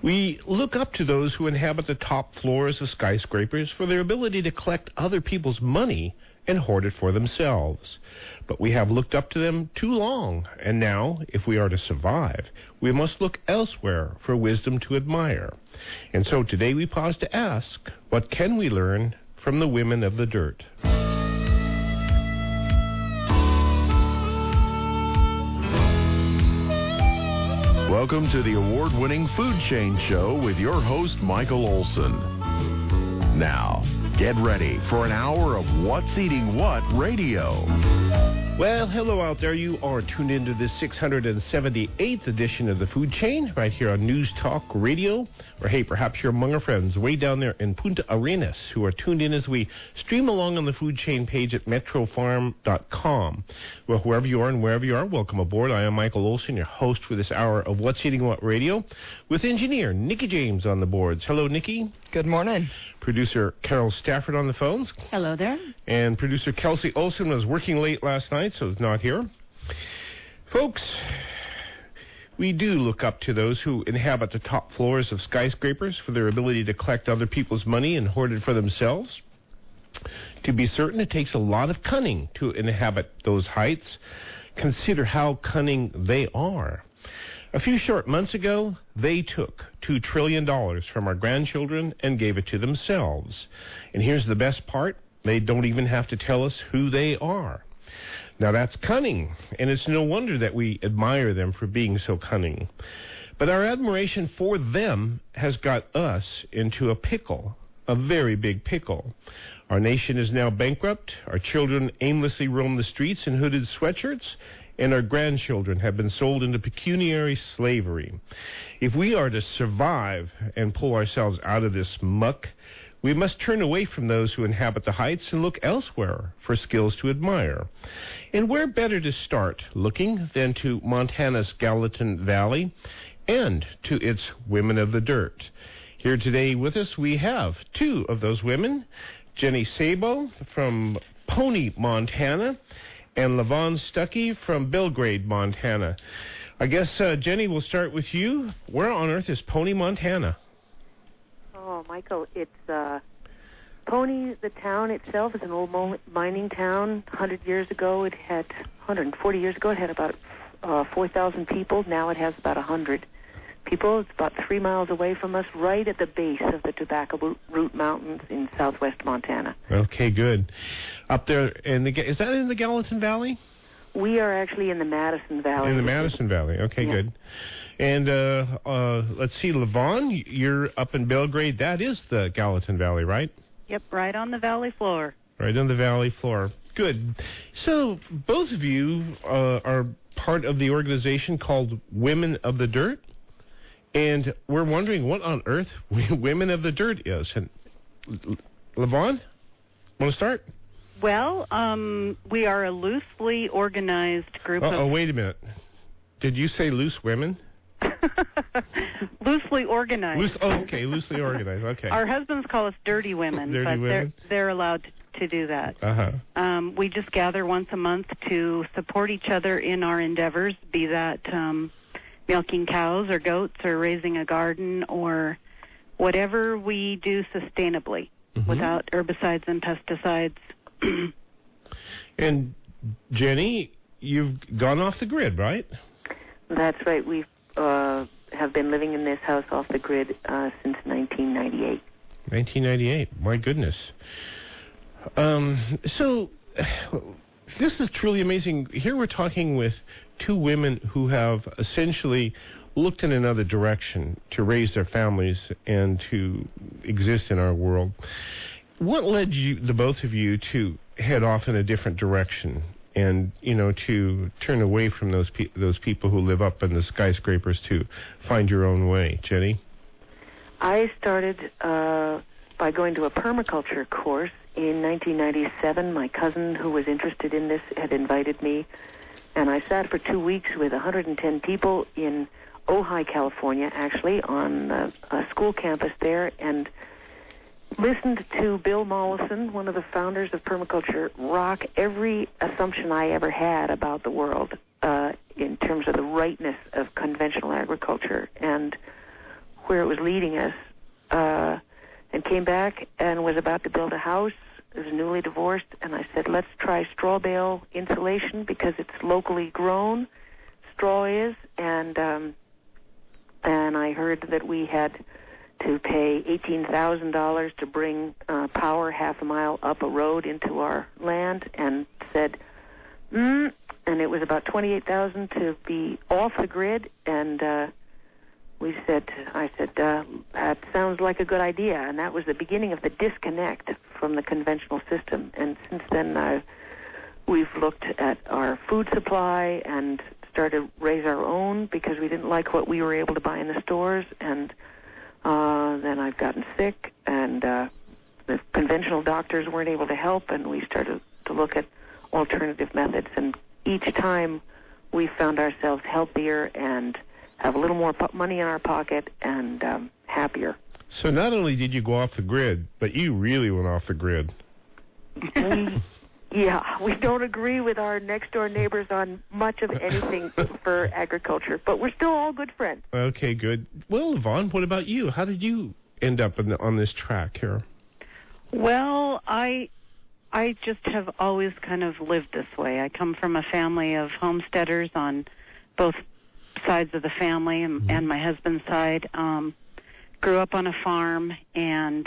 We look up to those who inhabit the top floors of skyscrapers for their ability to collect other people's money and hoard it for themselves. But we have looked up to them too long, and now, if we are to survive, we must look elsewhere for wisdom to admire. And so today we pause to ask, what can we learn from the women of the dirt? Welcome to the award-winning Food Chain Show with your host, Michael Olson. Now, get ready for an hour of What's Eating What radio. Well, hello out there. You are tuned into the 678th edition of the Food Chain right here on News Talk Radio. Or hey, perhaps you're among our friends way down there in Punta Arenas who are tuned in as we stream along on the Food Chain page at metrofarm.com. Well, whoever you are and wherever you are, welcome aboard. I am Michael Olson, your host for this hour of What's Eating What Radio, with engineer Nikki James on the boards. Hello, Nikki. Good morning. Producer Carol Stafford on the phones. Hello there. And producer Kelsey Olson was working late last night, so is not here. Folks, we do look up to those who inhabit the top floors of skyscrapers for their ability to collect other people's money and hoard it for themselves. To be certain, it takes a lot of cunning to inhabit those heights. Consider how cunning they are. A few short months ago, they took $2 trillion from our grandchildren and gave it to themselves. And here's the best part. They don't even have to tell us who they are. Now, that's cunning, and it's no wonder that we admire them for being so cunning. But our admiration for them has got us into a pickle, a very big pickle. Our nation is now bankrupt. Our children aimlessly roam the streets in hooded sweatshirts, and our grandchildren have been sold into pecuniary slavery. If we are to survive and pull ourselves out of this muck, we must turn away from those who inhabit the heights and look elsewhere for skills to admire. And where better to start looking than to Montana's Gallatin Valley and to its women of the dirt. Here today with us we have two of those women, Jenny Sabo from Pony, Montana, and LaVon Stuckey from Belgrade, Montana. I guess, Jenny, we'll start with you. Where on earth is Pony, Montana? Oh, Michael, it's Pony, the town itself, is an old mining town. 140 years ago, it had about 4,000 people. Now it has about 100 people. It's about 3 miles away from us, right at the base of the Tobacco Root Mountains in southwest Montana. Okay, good. Up there, is that in the Gallatin Valley? We are actually in the Madison Valley. In the Madison Valley. Okay, yeah. Good. And let's see, LaVon, you're up in Belgrade. That is the Gallatin Valley, right? Yep, right on the valley floor. Right on the valley floor. Good. So both of you are part of the organization called Women of the Dirt. And we're wondering what on earth Women of the Dirt is. And LaVon, want to start? Well, we are a loosely organized group of... Oh, wait a minute. Did you say loose women? Loosely organized. Okay, loosely organized. Okay. Our husbands call us dirty women, they're allowed to do that. Uh-huh. We just gather once a month to support each other in our endeavors, be that milking cows or goats or raising a garden or whatever we do sustainably without herbicides and pesticides. And Jenny, you've gone off the grid, right? That's right. We have been living in this house off the grid since 1998. 1998. My goodness. So this is truly amazing. Here we're talking with two women who have essentially looked in another direction to raise their families and to exist in our world. What led you, the both of you, to head off in a different direction and, to turn away from those people who live up in the skyscrapers to find your own way? Jenny? I started by going to a permaculture course in 1997. My cousin, who was interested in this, had invited me, and I sat for 2 weeks with 110 people in Ojai, California, actually, on a school campus there, and listened to Bill Mollison, one of the founders of permaculture, rock every assumption I ever had about the world in terms of the rightness of conventional agriculture. And where it was leading us, and came back and was about to build a house. I was newly divorced, and I said, let's try straw bale insulation because it's locally grown. Straw is, and I heard that we had to pay $18,000 to bring power half a mile up a road into our land, and said, and it was about $28,000 to be off the grid, and I said, that sounds like a good idea, and that was the beginning of the disconnect from the conventional system. And since then, we've looked at our food supply and started to raise our own because we didn't like what we were able to buy in the stores, and then I've gotten sick, and the conventional doctors weren't able to help, and we started to look at alternative methods, and each time we found ourselves healthier and have a little more money in our pocket and happier. So not only did you go off the grid, but you really went off the grid. We don't agree with our next-door neighbors on much of anything for agriculture, but we're still all good friends. Okay, good. Well, Yvonne, what about you? How did you end up on this track here? Well, I just have always kind of lived this way. I come from a family of homesteaders on both sides of the family, and my husband's side. Grew up on a farm, and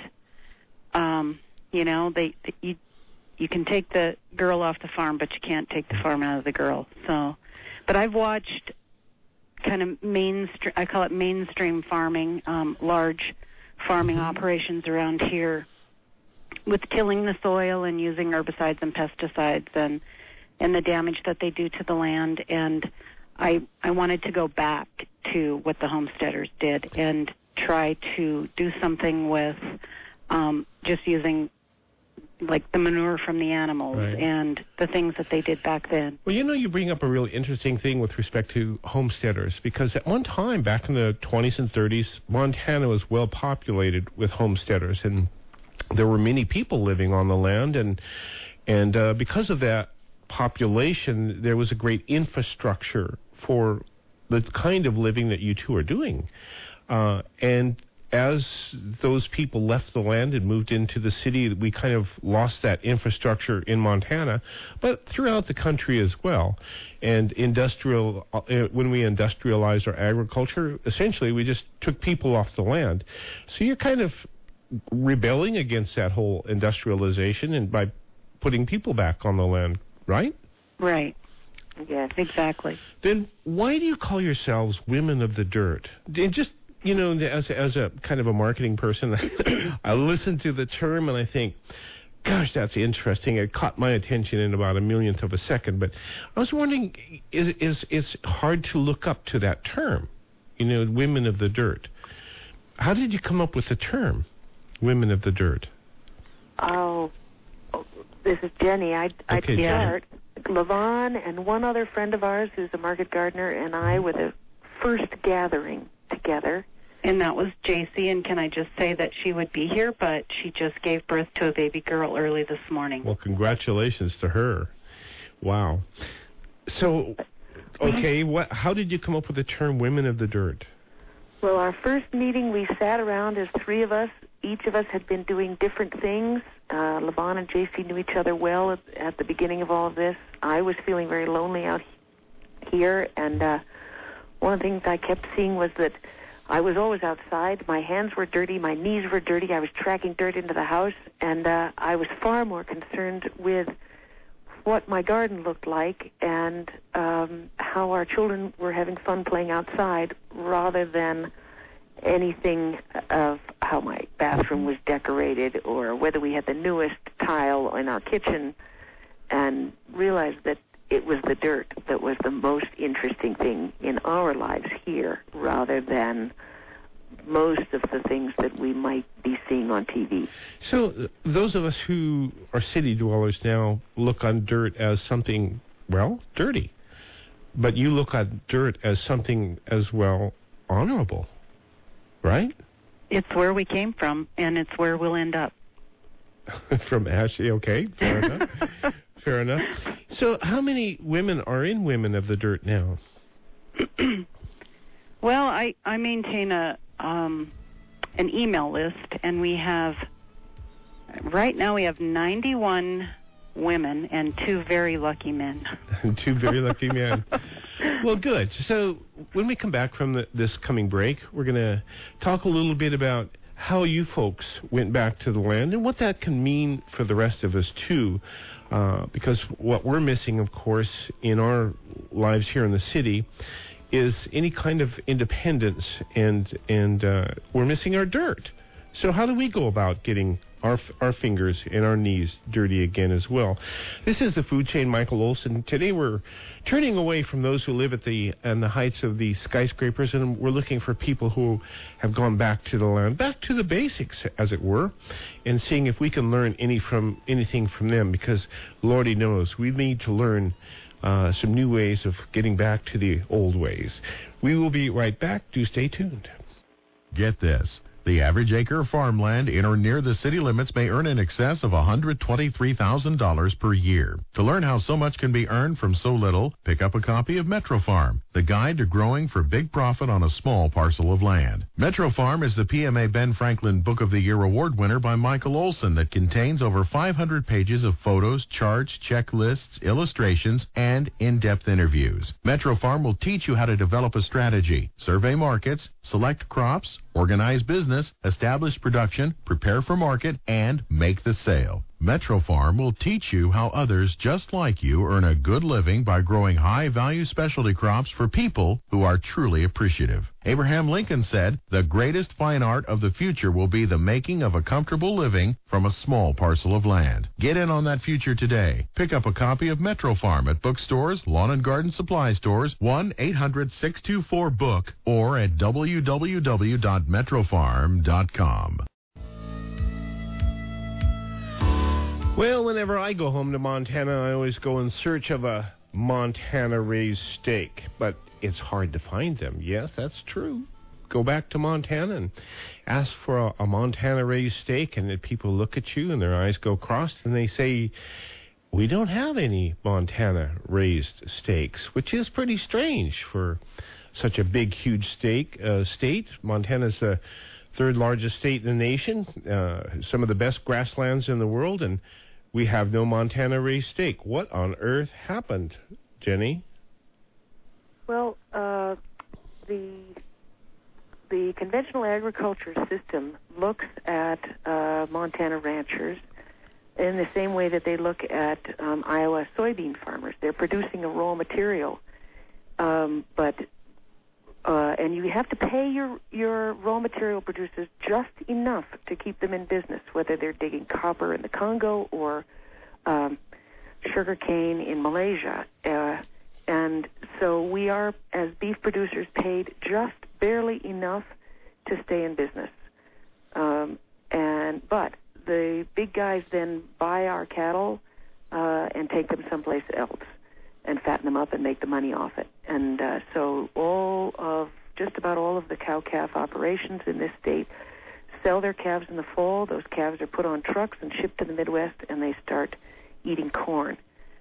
you can take the girl off the farm, but you can't take the farm out of the girl. So, but I've watched kind of I call it mainstream farming, large farming operations around here, with tilling the soil and using herbicides and pesticides and the damage that they do to the land. And I wanted to go back to what the homesteaders did and try to do something with just using like the manure from the animals and the things that they did back then. Well, you bring up a really interesting thing with respect to homesteaders, because at one time back in the 20s and 30s, Montana was well populated with homesteaders, and there were many people living on the land, and because of that population, there was a great infrastructure for the kind of living that you two are doing. And as those people left the land and moved into the city, we kind of lost that infrastructure in Montana, but throughout the country as well. And when we industrialized our agriculture, essentially we just took people off the land. So you're kind of rebelling against that whole industrialization and by putting people back on the land, right? Right. Yes, exactly. Then why do you call yourselves women of the dirt? And just, as a kind of a marketing person, I listen to the term and I think, gosh, that's interesting. It caught my attention in about a millionth of a second. But I was wondering, it's hard to look up to that term, women of the dirt. How did you come up with the term, women of the dirt? Oh, this is Jenny. I'd start. Levon and one other friend of ours who's a market gardener and I were the first gathering together. And that was JC, and can I just say that she would be here, but she just gave birth to a baby girl early this morning. Well, congratulations to her. Wow. So, okay, how did you come up with the term women of the dirt? Well, our first meeting, we sat around as three of us. Each of us had been doing different things. Levon and JC knew each other well at the beginning of all of this. I was feeling very lonely out here, and one of the things I kept seeing was that I was always outside. My hands were dirty. My knees were dirty. I was tracking dirt into the house, and I was far more concerned with what my garden looked like and how our children were having fun playing outside rather than anything of how my bathroom was decorated or whether we had the newest tile in our kitchen, and realized that it was the dirt that was the most interesting thing in our lives here rather than most of the things that we might be seeing on TV. So those of us who are city dwellers now look on dirt as something, well, dirty. But you look at dirt as something as well honorable, right? It's where we came from, and it's where we'll end up. From Ashley, okay, fair enough. Fair enough. So how many women are in Women of the Dirt now? Well, I maintain a an email list, and right now we have 91 women and 2 very lucky men. 2 very lucky men. Well, good. So when we come back from this coming break, we're going to talk a little bit about how you folks went back to the land and what that can mean for the rest of us, too. Because what we're missing, of course, in our lives here in the city is any kind of independence, and we're missing our dirt. So how do we go about getting our fingers and our knees dirty again as well? This is the Food Chain, Michael Olson. Today we're turning away from those who live at the heights of the skyscrapers, and we're looking for people who have gone back to the land, back to the basics, as it were, and seeing if we can learn anything from them, because Lordy knows we need to learn some new ways of getting back to the old ways. We will be right back. Do stay tuned. Get this. The average acre of farmland in or near the city limits may earn in excess of $123,000 per year. To learn how so much can be earned from so little, pick up a copy of Metro Farm, the guide to growing for big profit on a small parcel of land. Metro Farm is the PMA Ben Franklin Book of the Year award winner by Michael Olson that contains over 500 pages of photos, charts, checklists, illustrations, and in-depth interviews. Metro Farm will teach you how to develop a strategy, survey markets, select crops, organize business, establish production, prepare for market, and make the sale. Metro Farm will teach you how others just like you earn a good living by growing high-value specialty crops for people who are truly appreciative. Abraham Lincoln said, "The greatest fine art of the future will be the making of a comfortable living from a small parcel of land." Get in on that future today. Pick up a copy of Metro Farm at bookstores, lawn and garden supply stores, 1-800-624-BOOK, or at www.metrofarm.com. Well, whenever I go home to Montana, I always go in search of a Montana-raised steak. But it's hard to find them. Yes, that's true. Go back to Montana and ask for a Montana-raised steak, and then people look at you and their eyes go crossed, and they say, "We don't have any Montana-raised steaks," which is pretty strange for such a big, huge state. Montana's the 3rd largest state in the nation, some of the best grasslands in the world, and we have no Montana-raised steak. What on earth happened, Jenny? Well, the conventional agriculture system looks at Montana ranchers in the same way that they look at Iowa soybean farmers. They're producing a raw material, and you have to pay your raw material producers just enough to keep them in business, whether they're digging copper in the Congo or sugar cane in Malaysia. And so we are, as beef producers, paid just barely enough to stay in business. But the big guys then buy our cattle and take them someplace else and fatten them up and make the money off it. And so just about all of the cow-calf operations in this state sell their calves in the fall. Those calves are put on trucks and shipped to the Midwest, and they start eating corn.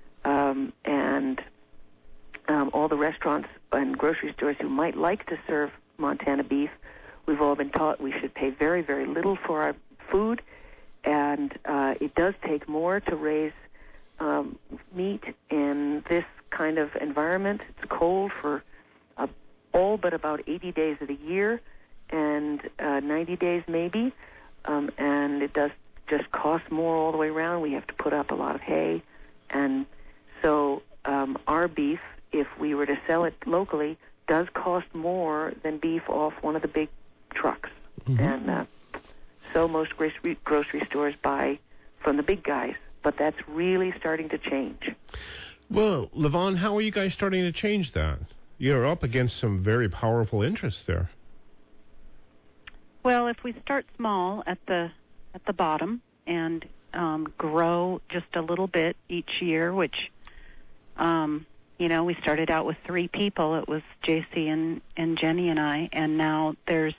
All the restaurants and grocery stores who might like to serve Montana beef, we've all been taught we should pay very, very little for our food, and it does take more to raise meat in this kind of environment. It's cold for all but about 80 days of the year, and 90 days maybe, and it does just cost more all the way around. We have to put up a lot of hay, and so our beef, if we were to sell it locally, does cost more than beef off one of the big trucks. Mm-hmm. And so most grocery stores buy from the big guys, but that's really starting to change. Well, Levon, how are you guys starting to change that? You're up against some very powerful interests there. Well, if we start small at the bottom and grow just a little bit each year, which we started out with 3 people. It was JC and Jenny and I, and now there's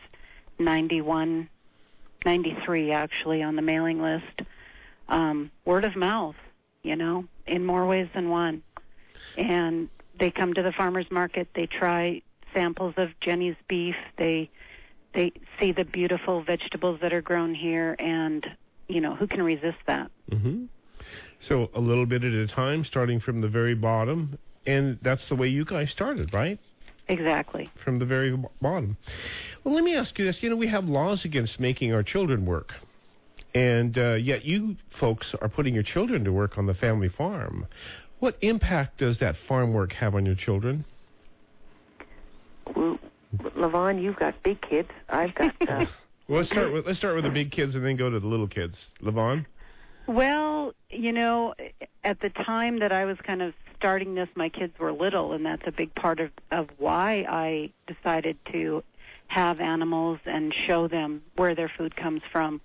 93 actually on the mailing list. Word of mouth, in more ways than one. And they come to the farmer's market, they try samples of Jenny's beef, they they see the beautiful vegetables that are grown here, and, who can resist that? Mm-hmm. So a little bit at a time, starting from the very bottom, and that's the way you guys started, right? Exactly. From the very bottom. Well, let me ask you this. We have laws against making our children work, and yet you folks are putting your children to work on the family farm. What impact does that farm work have on your children? Well, Levon, you've got big kids. I've got... Well, let's start with the big kids and then go to the little kids. Levon? Well, at the time that I was kind of starting this, my kids were little, and that's a big part of why I decided to have animals and show them where their food comes from.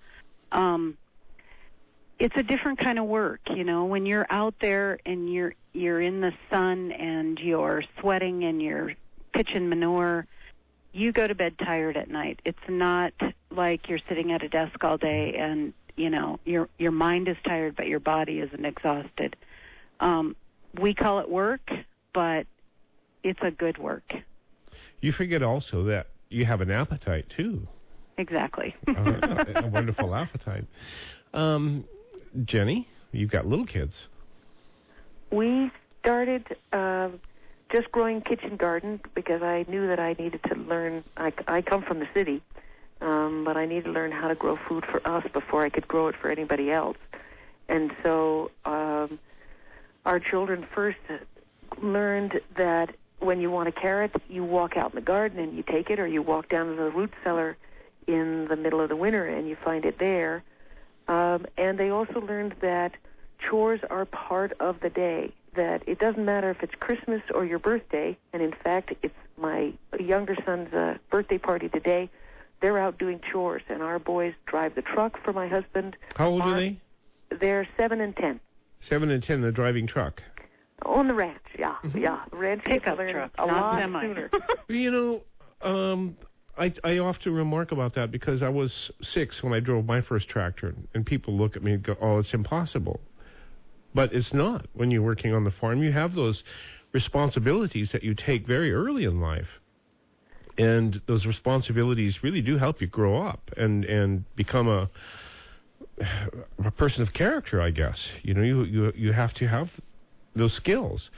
It's a different kind of work, when you're out there and you're in the sun and you're sweating and you're pitching manure. You go to bed tired at night. It's not like you're sitting at a desk all day and, your mind is tired, but your body isn't exhausted. We call it work, but it's a good work. You forget also that you have an appetite, too. Exactly. A wonderful appetite. Jenny, you've got little kids. We started just growing kitchen garden because I knew that I needed to learn. I come from the city, but I needed to learn how to grow food for us before I could grow it for anybody else. And so our children first learned that when you want a carrot, you walk out in the garden and you take it, or you walk down to the root cellar in the middle of the winter and you find it there. And they also learned that chores are part of the day, that it doesn't matter if it's Christmas or your birthday, and in fact, it's my younger son's birthday party today. They're out doing chores, and our boys drive the truck for my husband. How old are they? They're 7 and 10. 7 and 10, they're driving truck. On the ranch, yeah. The ranch pickup truck, a not lot semi. sooner. I often remark about that because I was 6 when I drove my first tractor, and people look at me and go, oh, it's impossible. But it's not. When you're working on the farm, you have those responsibilities that you take very early in life. And those responsibilities really do help you grow up and become a person of character, I guess. You have to have those skills.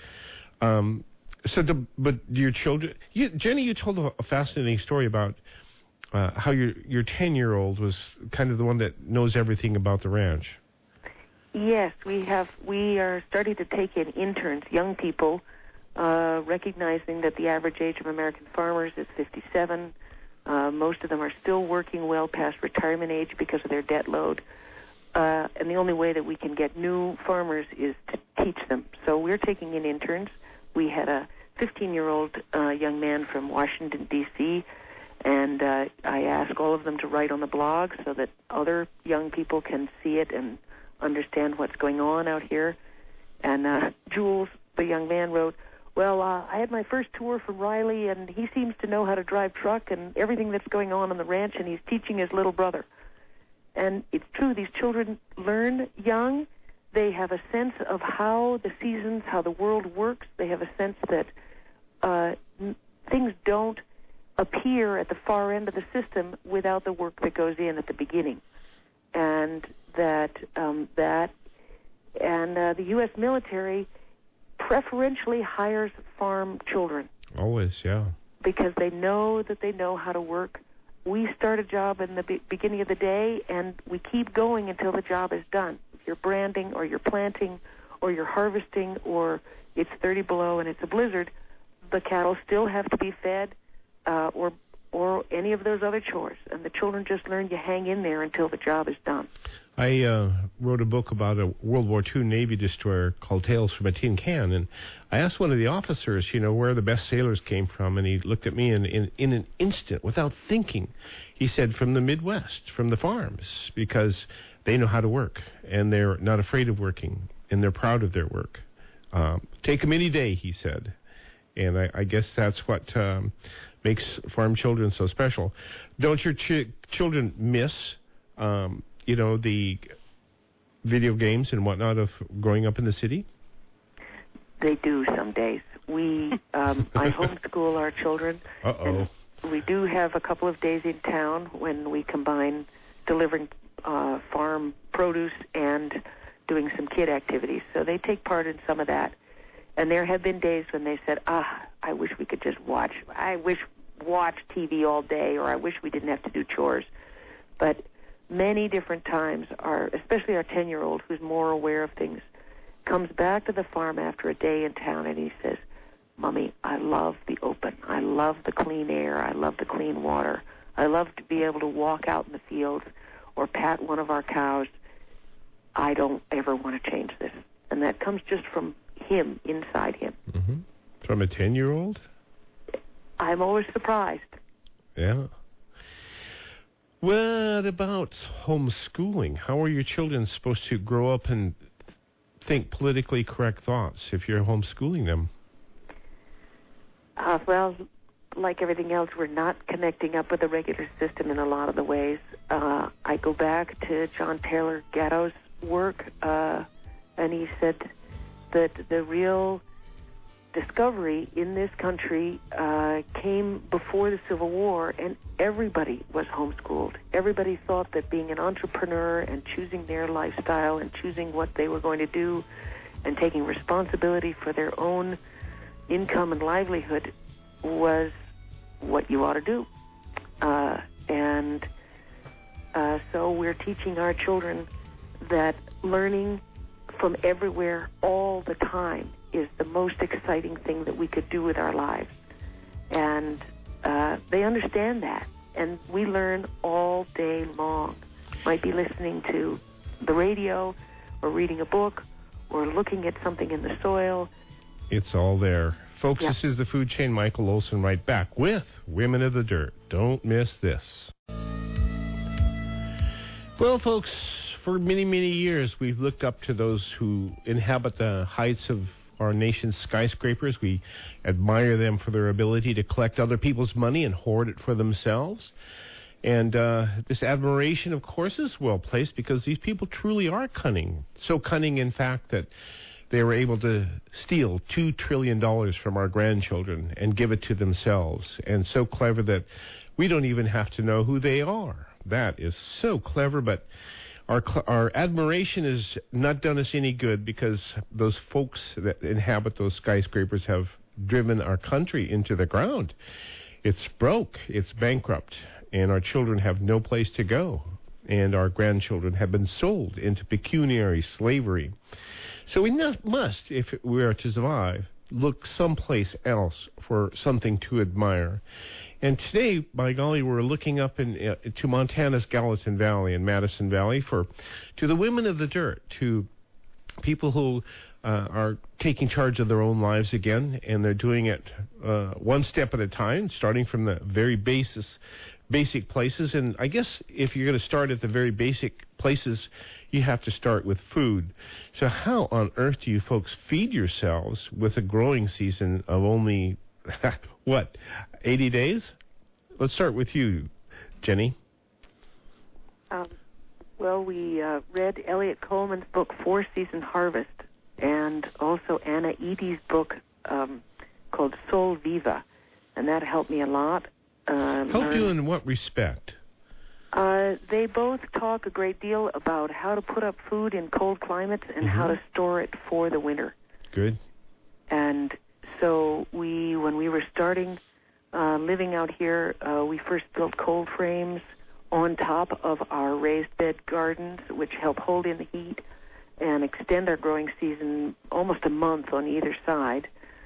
But your children, Jenny, you told a fascinating story about how your 10-year-old was kind of the one that knows everything about the ranch. Yes, we are starting to take in interns, young people, recognizing that the average age of American farmers is 57. Most of them are still working well past retirement age because of their debt load. And the only way that we can get new farmers is to teach them. So we're taking in interns. We had a 15-year-old young man from Washington, D.C., and I asked all of them to write on the blog so that other young people can see it and understand what's going on out here. And Jules, the young man, wrote, well, I had my first tour from Riley, and he seems to know how to drive truck and everything that's going on the ranch, and he's teaching his little brother. And it's true, these children learn young. They have a sense of how the seasons, how the world works. They have a sense that things don't appear at the far end of the system without the work that goes in at the beginning. And the U.S. military preferentially hires farm children. Always, yeah. Because they know that they know how to work. We start a job in the beginning of the day, and we keep going until the job is done. If you're branding or you're planting or you're harvesting or it's 30 below and it's a blizzard, the cattle still have to be fed or any of those other chores. And the children just learn you hang in there until the job is done. I wrote a book about a World War II Navy destroyer called Tales from a Tin Can, and I asked one of the officers, where the best sailors came from, and he looked at me and in an instant, without thinking, he said, from the Midwest, from the farms, because they know how to work, and they're not afraid of working, and they're proud of their work. Take them any day, he said, and I guess that's what makes farm children so special. Don't your children miss the video games and whatnot of growing up in the city? They do some days. I homeschool our children. Uh-oh. we do have a couple of days in town when we combine delivering farm produce and doing some kid activities. So they take part in some of that. And there have been days when they said, I wish we could just watch TV all day, or I wish we didn't have to do chores. But many different times, especially our 10-year-old, who's more aware of things, comes back to the farm after a day in town and he says, Mommy, I love the open. I love the clean air. I love the clean water. I love to be able to walk out in the fields or pat one of our cows. I don't ever want to change this. And that comes just from him, inside him. Mm-hmm. From a 10-year-old? I'm always surprised. Yeah. What about homeschooling? How are your children supposed to grow up and think politically correct thoughts if you're homeschooling them? Well, like everything else, we're not connecting up with the regular system in a lot of the ways. I go back to John Taylor Gatto's work, and he said that the real discovery in this country came before the Civil War, and everybody was homeschooled. Everybody thought that being an entrepreneur and choosing their lifestyle and choosing what they were going to do and taking responsibility for their own income and livelihood was what you ought to do. So we're teaching our children that learning from everywhere all the time is the most exciting thing that we could do with our lives. And they understand that. And we learn all day long. Might be listening to the radio or reading a book or looking at something in the soil. It's all there. Folks, Yep. This is the Food Chain. Michael Olson right back with Women of the Dirt. Don't miss this. Well, folks, for many, many years, we've looked up to those who inhabit the heights of our nation's skyscrapers. We admire them for their ability to collect other people's money and hoard it for themselves. And this admiration, of course, is well placed because these people truly are cunning. So cunning, in fact, that they were able to steal $2 trillion from our grandchildren and give it to themselves. And so clever that we don't even have to know who they are. That is so clever, but our admiration has not done us any good because those folks that inhabit those skyscrapers have driven our country into the ground. It's broke, it's bankrupt, and our children have no place to go. And our grandchildren have been sold into pecuniary slavery. So we must, if we are to survive, look someplace else for something to admire. And today, by golly, we're looking up to Montana's Gallatin Valley and Madison Valley to the women of the dirt, to people who are taking charge of their own lives again, and they're doing it one step at a time, starting from the very basic places. And I guess if you're going to start at the very basic places, you have to start with food. So how on earth do you folks feed yourselves with a growing season of only, 80 days? Let's start with you, Jenny. Well, we read Elliot Coleman's book, 4-Season Harvest, and also Anna Edie's book called Sol Viva, and that helped me a lot. Help you in what respect? They both talk a great deal about how to put up food in cold climates and how to store it for the winter. Good. And so when we were starting living out here, we first built cold frames on top of our raised bed gardens, which help hold in the heat and extend our growing season almost a month on either side.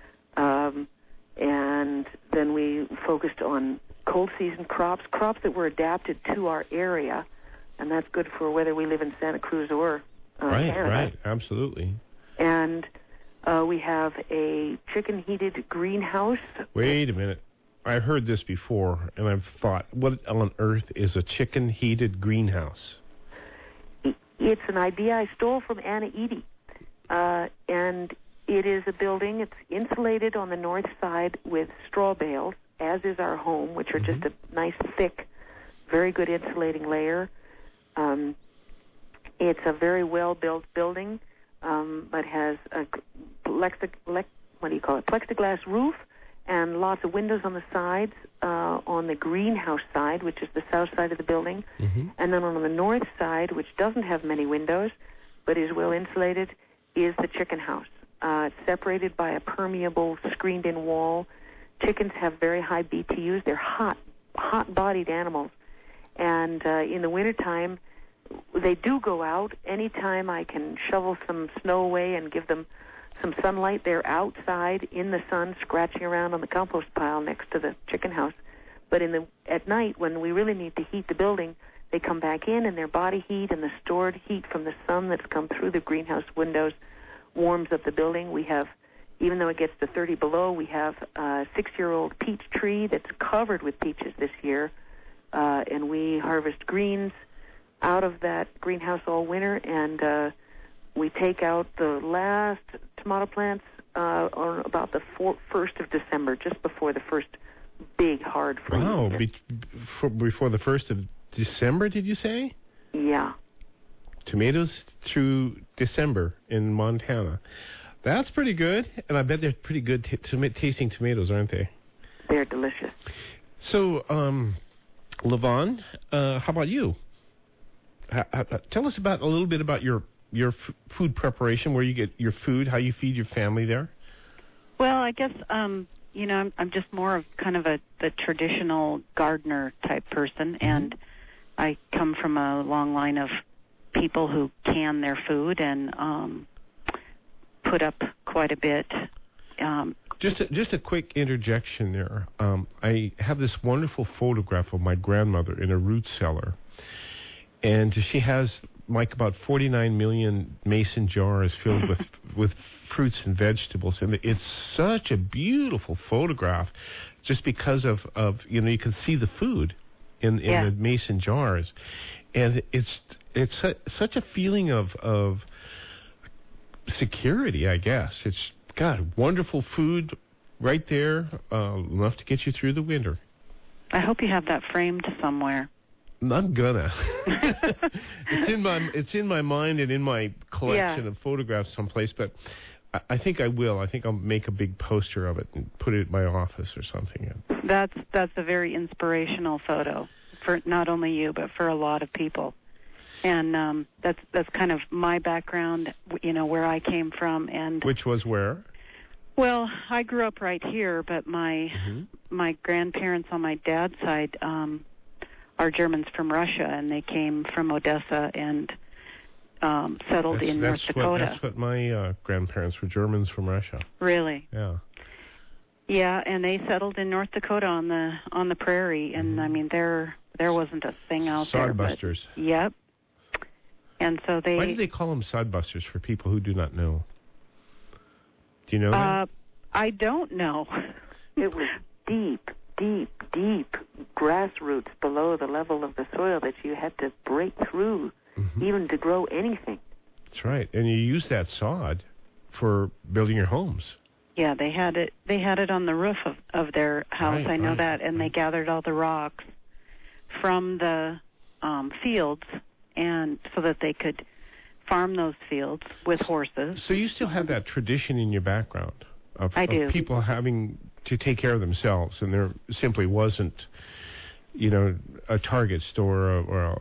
And then we focused on cold season crops that were adapted to our area, and that's good for whether we live in Santa Cruz or Canada. Right, absolutely. And we have a chicken-heated greenhouse. Wait a minute. I've heard this before, and I've thought, what on earth is a chicken-heated greenhouse? It's an idea I stole from Anna Edie, and it is a building. It's insulated on the north side with straw bales, as is our home, which are just a nice, thick, very good insulating layer. It's a very well-built building, but has a plexiglass roof and lots of windows on the sides, on the greenhouse side, which is the south side of the building. Mm-hmm. And then on the north side, which doesn't have many windows, but is well insulated, is the chicken house. It's separated by a permeable, screened-in wall. Chickens have very high BTUs. They're hot-bodied animals. And in the wintertime, they do go out. Anytime I can shovel some snow away and give them some sunlight, they're outside in the sun, scratching around on the compost pile next to the chicken house. But at night, when we really need to heat the building, they come back in, and their body heat and the stored heat from the sun that's come through the greenhouse windows warms up the building. We have, even though it gets to 30 below, we have a 6-year-old peach tree that's covered with peaches this year, and we harvest greens out of that greenhouse all winter, and we take out the last tomato plants on about the 1st of December, just before the first big hard freeze. Wow, before the 1st of December, did you say? Yeah. Tomatoes through December in Montana. That's pretty good, and I bet they're pretty good tasting tomatoes, aren't they? They're delicious. So, Levon, how about you? Tell us a little bit about your food preparation, where you get your food, how you feed your family there. Well, I guess I'm just more of kind of the traditional gardener type person, and I come from a long line of people who can their food and put up quite a bit. Just a quick interjection there. I have this wonderful photograph of my grandmother in a root cellar, and she has about 49 million mason jars filled with fruits and vegetables, and it's such a beautiful photograph, just because of you can see the food in the mason jars, and it's such a feeling of security, I guess. It's got wonderful food right there, enough to get you through the winter. I hope you have that framed somewhere. I'm gonna. It's in my mind and in my collection of photographs someplace, but I think I will. I think I'll make a big poster of it and put it in my office or something. That's a very inspirational photo for not only you, but for a lot of people. And that's kind of my background, where I came from. And which was where? Well, I grew up right here, but my grandparents on my dad's side are Germans from Russia, and they came from Odessa and settled in North Dakota. That's what my grandparents were, Germans from Russia. Really? Yeah. Yeah, and they settled in North Dakota on the prairie, and I mean there wasn't a thing out there. Sodbusters. Yep. And so they. Why do they call them sodbusters for people who do not know? Do you know that? I don't know. It was deep grassroots below the level of the soil that you had to break through even to grow anything. That's right. And you use that sod for building your homes. Yeah, they had it on the roof of their house. Right, I know that. And they gathered all the rocks from the fields, and so that they could farm those fields with horses. So you still have that tradition in your background of people having to take care of themselves, and there simply wasn't, a Target store or a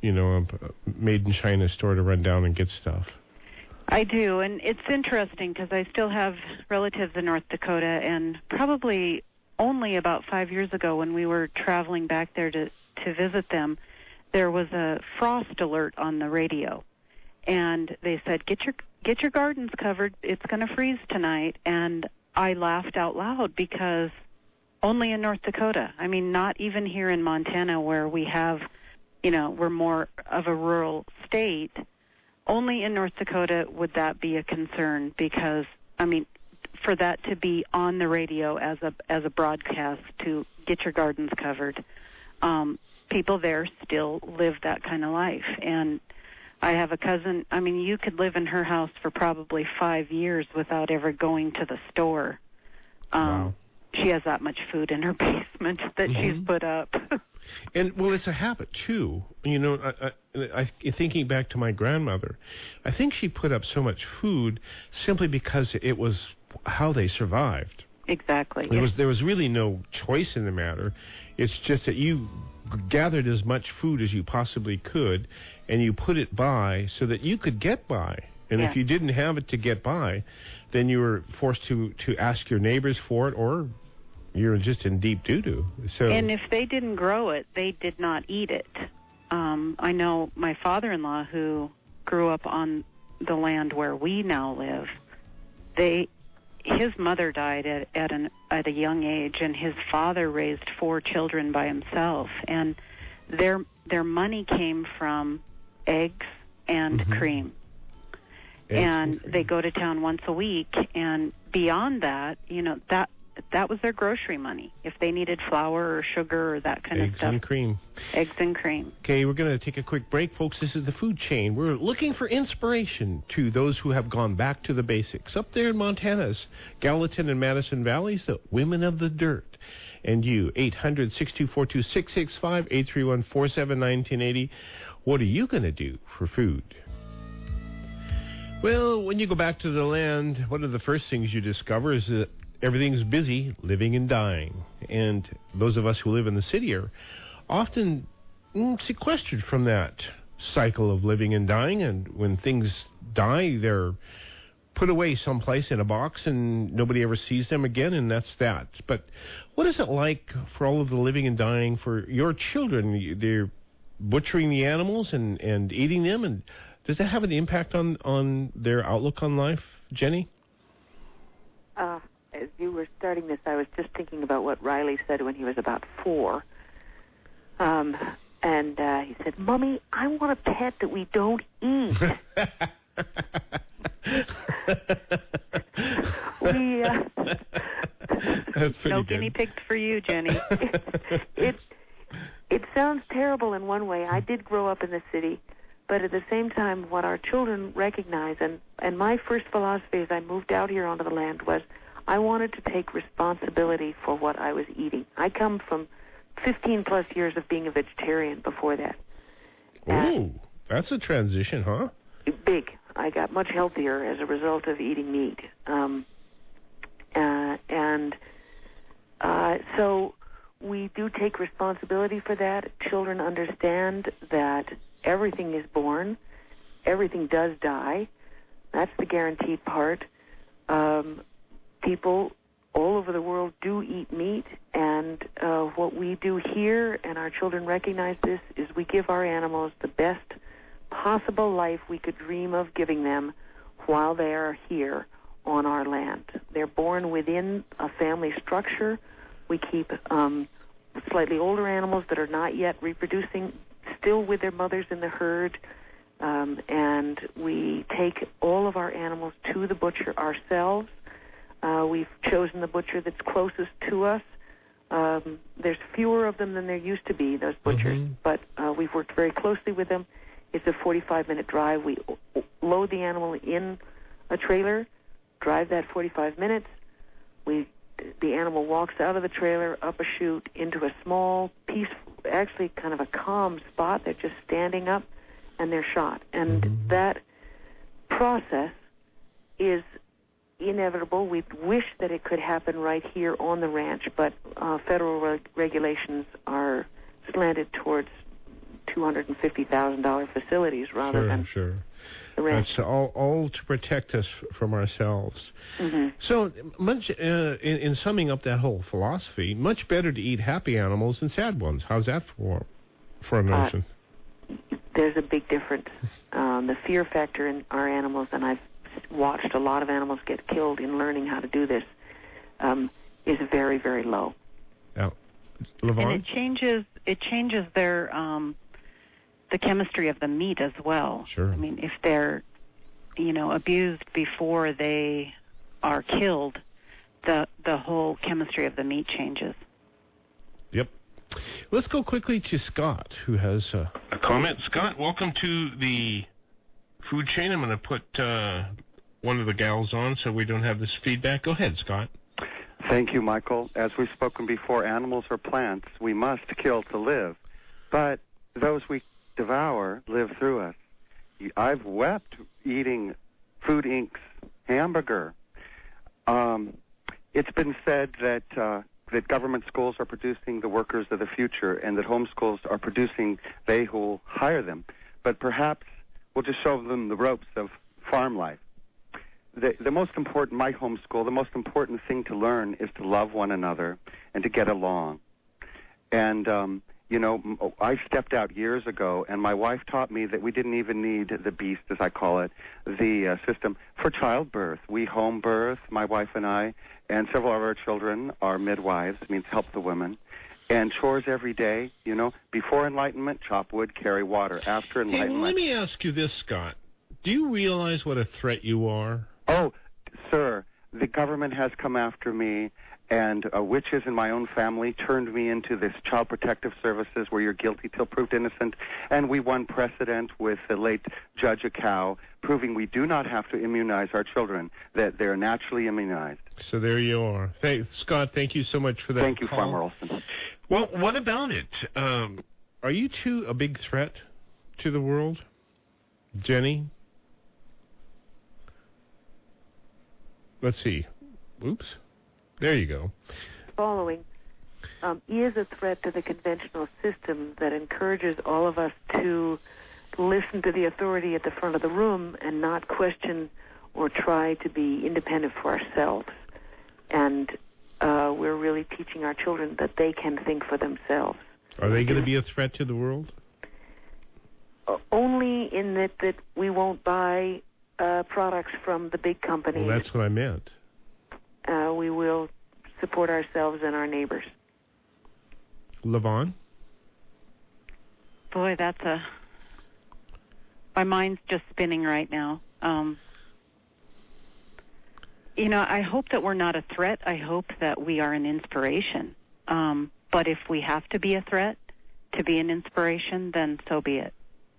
made in China store to run down and get stuff. I do, and it's interesting because I still have relatives in North Dakota, and probably only about 5 years ago when we were traveling back there to visit them, there was a frost alert on the radio. And they said, get your gardens covered. It's going to freeze tonight. And I laughed out loud because only in North Dakota. I mean, not even here in Montana where we have, we're more of a rural state. Only in North Dakota would that be a concern because, I mean, for that to be on the radio as a broadcast to get your gardens covered, people there still live that kind of life. And I have a cousin, I mean, you could live in her house for probably 5 years without ever going to the store. Wow. She has that much food in her basement that she's put up. And, well, it's a habit, too. I thinking back to my grandmother, I think she put up so much food simply because it was how they survived. Exactly. There was really no choice in the matter. It's just that you gathered as much food as you possibly could, and you put it by so that you could get by. And if you didn't have it to get by, then you were forced to ask your neighbors for it, or you're just in deep doo-doo. So, and if they didn't grow it, they did not eat it. I know my father-in-law, who grew up on the land where we now live, his mother died at a young age, and his father raised 4 children by himself, and their money came from eggs and cream. And they go to town once a week, and beyond that, that was their grocery money. If they needed flour or sugar or that kind of stuff. Eggs and cream. Eggs and cream. Okay, we're going to take a quick break, folks. This is the Food Chain. We're looking for inspiration to those who have gone back to the basics. Up there in Montana's Gallatin and Madison Valleys, the women of the dirt. And you, 800-624-2665, 831-479-1080. What are you going to do for food? Well, when you go back to the land, one of the first things you discover is that everything's busy, living and dying. And those of us who live in the city are often sequestered from that cycle of living and dying. And when things die, they're put away someplace in a box and nobody ever sees them again, and that's that. But what is it like for all of the living and dying for your children? They're butchering the animals and eating them, and does that have an impact on their outlook on life, Jenny? As you were starting this, I was just thinking about what Riley said when he was about 4. And he said, "Mommy, I want a pet that we don't eat." That's pretty no good. guinea pigs for you, Jenny. It sounds terrible in one way. I did grow up in the city. But at the same time, what our children recognize, and my first philosophy as I moved out here onto the land was I wanted to take responsibility for what I was eating. I come from 15-plus years of being a vegetarian before that. Ooh, that's a transition, huh? Big. I got much healthier as a result of eating meat. So we do take responsibility for that. Children understand that everything is born. Everything does die. That's the guaranteed part. People all over the world do eat meat, and what we do here, and our children recognize this, is we give our animals the best possible life we could dream of giving them while they are here on our land. They're born within a family structure. We keep slightly older animals that are not yet reproducing still with their mothers in the herd, and we take all of our animals to the butcher ourselves. We've chosen the butcher that's closest to us. There's fewer of them than there used to be, those butchers, but we've worked very closely with them. It's a 45-minute drive. We load the animal in a trailer, drive that 45 minutes. The animal walks out of the trailer, up a chute, into a small, peaceful, actually kind of a calm spot. They're just standing up, and they're shot. And that process is inevitable. We wish that it could happen right here on the ranch, but federal regulations are slanted towards $250,000 facilities rather than the ranch. That's all to protect us from ourselves. So, much in summing up that whole philosophy, much better to eat happy animals than sad ones. How's that for a notion? There's a big difference. The fear factor in our animals, and I've watched a lot of animals get killed in learning how to do this, is very, very low. Lavon? And it changes their the chemistry of the meat as well. Sure. I mean, if they're abused before they are killed, the whole chemistry of the meat changes. Yep. Let's go quickly to Scott, who has a comment. Scott, welcome to the Food Chain. I'm going to put one of the gals on so we don't have this feedback. Go ahead, Scott. Thank you, Michael. As we've spoken before, animals are plants. We must kill to live. But those we devour live through us. I've wept eating Food Inc.'s hamburger. It's been said that that government schools are producing the workers of the future, and that homeschools are producing they who will hire them. But perhaps we'll just show them the ropes of farm life. The most important, my homeschool, the most important thing to learn is to love one another and to get along. And, I stepped out years ago, and my wife taught me that we didn't even need the beast, as I call it, the system for childbirth. We home birth, my wife and I, and several of our children are midwives, means help the women. And chores every day, before enlightenment, chop wood, carry water. After enlightenment... Hey, let me ask you this, Scott. Do you realize what a threat you are? Oh, sir, the government has come after me, and witches in my own family turned me into this child protective services where you're guilty till proved innocent, and we won precedent with the late Judge Acow, proving we do not have to immunize our children, that they're naturally immunized. So there you are. Scott, thank you so much for that. Thank you, call. Farmer Olson. Well, what about it? Are you two a big threat to the world? Jenny? Let's see. Oops. There you go. Following is a threat to the conventional system that encourages all of us to listen to the authority at the front of the room and not question or try to be independent for ourselves. And we're really teaching our children that they can think for themselves. Are they going to be a threat to the world? Only in that we won't buy products from the big companies. Well, that's what I meant. We will support ourselves and our neighbors. LaVon? Boy, my mind's just spinning right now. I hope that we're not a threat. I hope that we are an inspiration. But if we have to be a threat to be an inspiration, then so be it.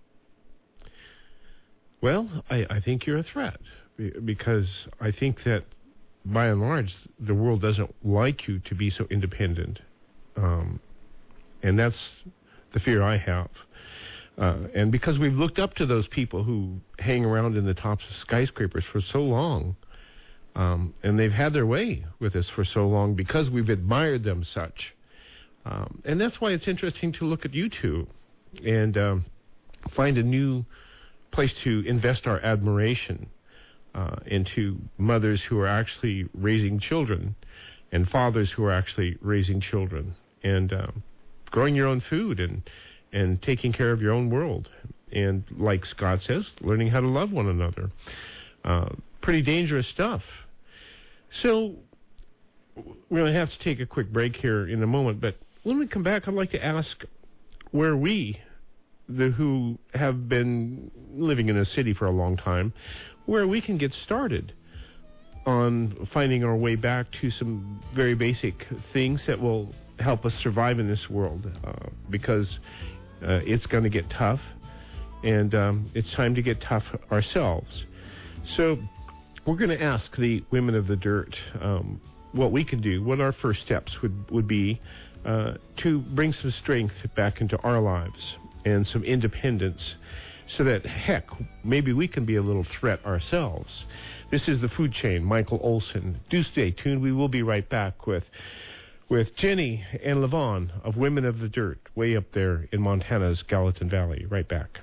Well, I think you're a threat because I think that by and large the world doesn't like you to be so independent. And that's the fear I have. And because we've looked up to those people who hang around in the tops of skyscrapers for so long, and they've had their way with us for so long because we've admired them such. And that's why it's interesting to look at you two and find a new place to invest our admiration into mothers who are actually raising children and fathers who are actually raising children and growing your own food and taking care of your own world. And like Scott says, learning how to love one another. Pretty dangerous stuff. So we're going to have to take a quick break here in a moment, but when we come back, I'd like to ask where we, who have been living in a city for a long time, where we can get started on finding our way back to some very basic things that will help us survive in this world, because it's going to get tough, and it's time to get tough ourselves. So we're going to ask the women of the dirt what we can do, what our first steps would be to bring some strength back into our lives and some independence, so that, heck, maybe we can be a little threat ourselves. This is The Food Chain, Michael Olson. Do stay tuned. We will be right back with Jenny and LaVon of Women of the Dirt, way up there in Montana's Gallatin Valley. Right back.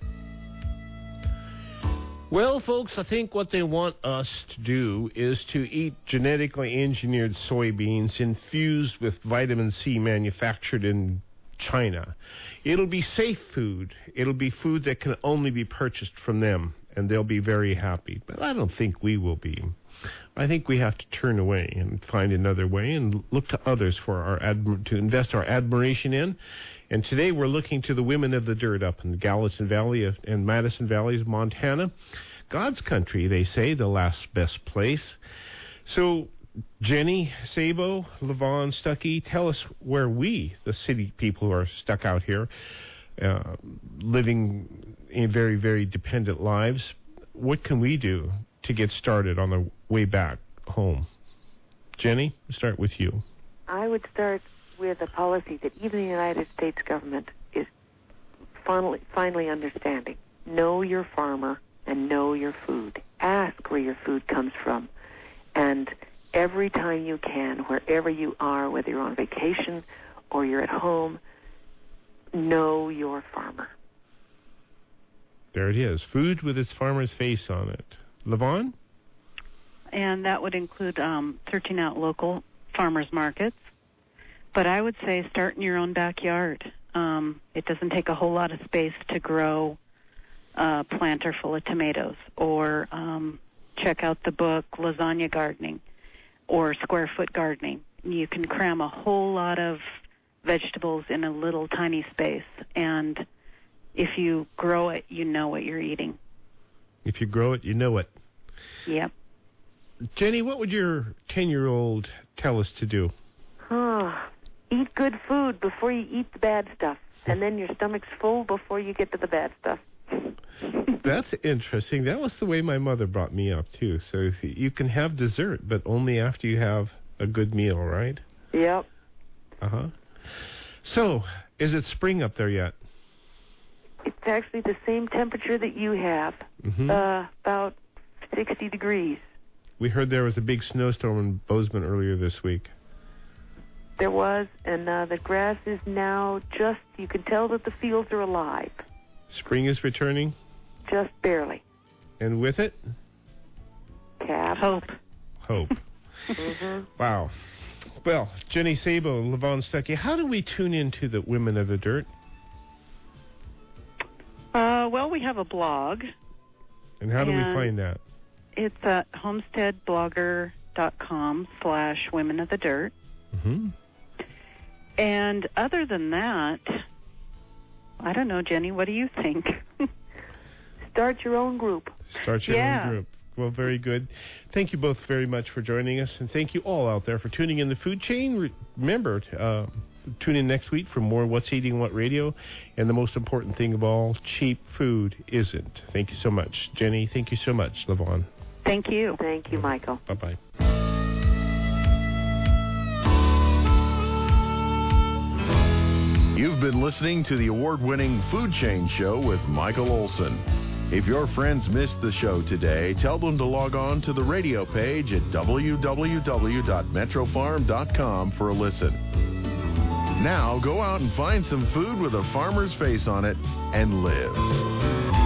Well, folks, I think what they want us to do is to eat genetically engineered soybeans infused with vitamin C manufactured in China. It'll be safe food. It'll be food that can only be purchased from them, and they'll be very happy. But I don't think we will be. I think we have to turn away and find another way and look to others for to invest our admiration in. And today we're looking to the women of the dirt up in the Gallatin Valley and Madison Valleys of Montana. God's country, they say, the last best place. So, Jenny, Sabo, LaVon, Stuckey, tell us where we, the city people who are stuck out here, living in very, very dependent lives, what can we do to get started on the way back home? Jenny, we'll start with you. I would start with a policy that even the United States government is finally understanding. Know your farmer and know your food. Ask where your food comes from. And every time you can, wherever you are, whether you're on vacation or you're at home, know your farmer. There it is. Food with its farmer's face on it. Levon? And that would include searching out local farmers markets. But I would say start in your own backyard. It doesn't take a whole lot of space to grow a planter full of tomatoes. Or check out the book Lasagna Gardening or Square Foot Gardening. You can cram a whole lot of vegetables in a little tiny space. And if you grow it, you know what you're eating. If you grow it, you know it. Yep. Jenny, what would your 10-year-old tell us to do? Eat good food before you eat the bad stuff. And then your stomach's full before you get to the bad stuff. That's interesting. That was the way my mother brought me up, too. So you can have dessert, but only after you have a good meal, right? Yep. Uh-huh. So, is it spring up there yet? It's actually the same temperature that you have, about 60 degrees. We heard there was a big snowstorm in Bozeman earlier this week. There was, and the grass is now just, you can tell that the fields are alive. Spring is returning? Just barely. And with it? Hope. Wow. Well, Jenny Sabo, Levon Stuckey, how do we tune into the Women of the Dirt? Well, we have a blog. And how do we find that? It's at homesteadblogger.com/Women of the Dirt. Mm-hmm. And other than that, I don't know, Jenny, what do you think? Start your own group. Start your own group. Well, very good. Thank you both very much for joining us, and thank you all out there for tuning in the food chain. Remember, tune in next week for more What's Eating What Radio, and the most important thing of all, cheap food isn't. Thank you so much. Jenny, thank you so much. Levon. Thank you. Thank you, Michael. Bye-bye. You've been listening to the award-winning Food Chain Show with Michael Olson. If your friends missed the show today, tell them to log on to the radio page at www.metrofarm.com for a listen. Now go out and find some food with a farmer's face on it and live.